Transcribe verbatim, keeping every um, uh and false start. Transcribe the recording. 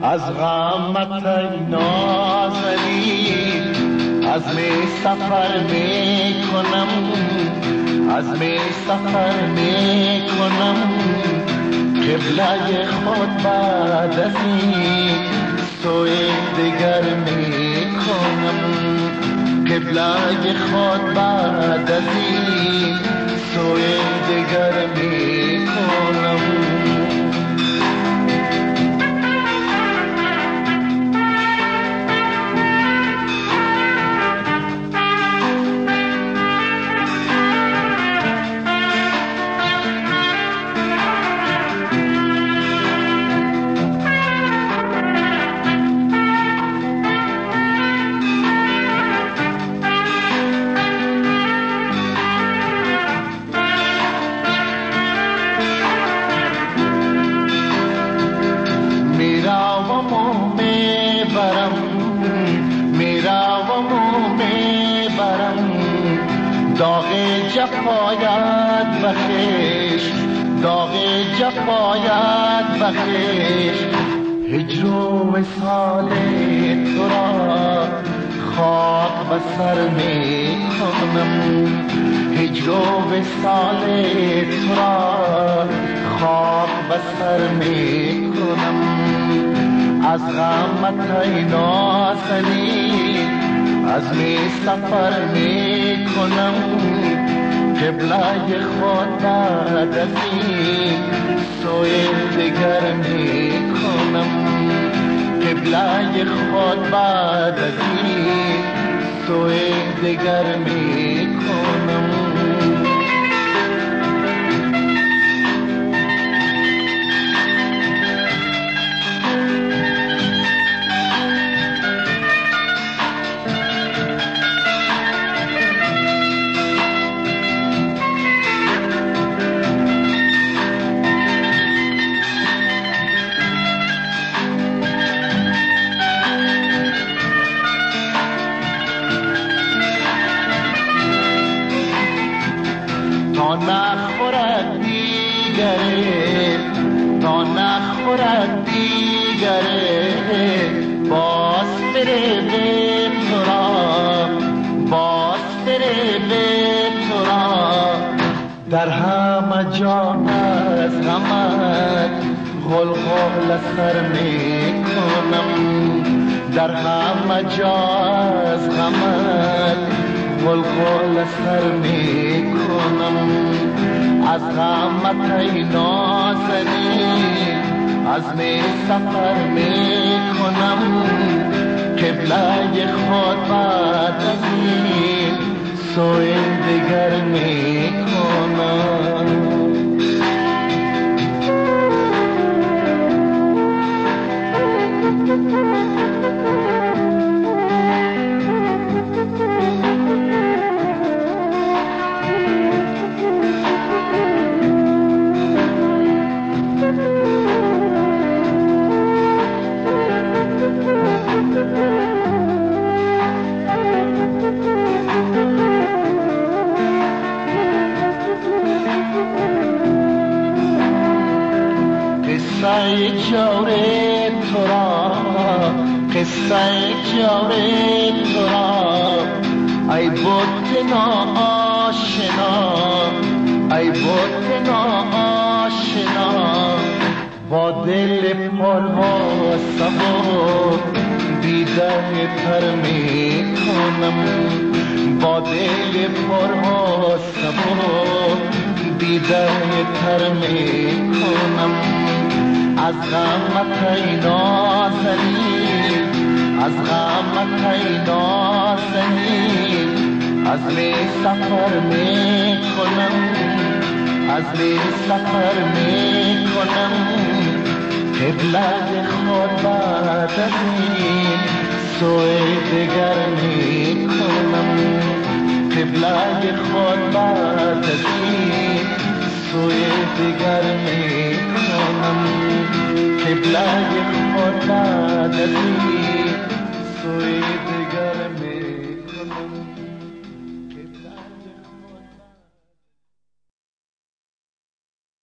از غمت نازنی عزم سفر می کنم، عزم سفر می کنم، قبله خود بعد از این سوی دیگر می کنم، قبله خود بعد از این سوی دیگر می کنم. داغ جفایت بخش، داغ جفایت بخش، هجر و وصال تو را خاک به سر می کنم، هجر و وصال تو را خاک به سر می کنم. از غمت ای نازنین عزم سفر می کنم، قبله خود بعد از این سوی دیگر می کنم، قبله خود بعد از این سوی دیگر می کنم. تا نخورد دیگره، تا نخورد دیگره، باز بره به تو را، باز بره به تو را. در همه جا از غمت غلغل سر می کنم، در همه جا از غمت غلغل سر می کنم. از غمت ای نازنین عزم سفر می کنم، قبله خود بعد از این سوی دیگر می کنم. قصه جور تو را، قصه جور تو را، ای بت ناآشنا، ای بت ناآشنا، با دل پر سبک دیدن تر می کنم، با دل پر سبک دیدن تر می کنم. از غمت ای نازنین، از غمت ای نازنین عزم سفر می کنم، عزم سفر می کنم، قبله خود بعد از این سوی دیگر می کنم، قبله خود بعد از این سوی دیگر می کنم، قبله خود بعد از این سوی دیگر می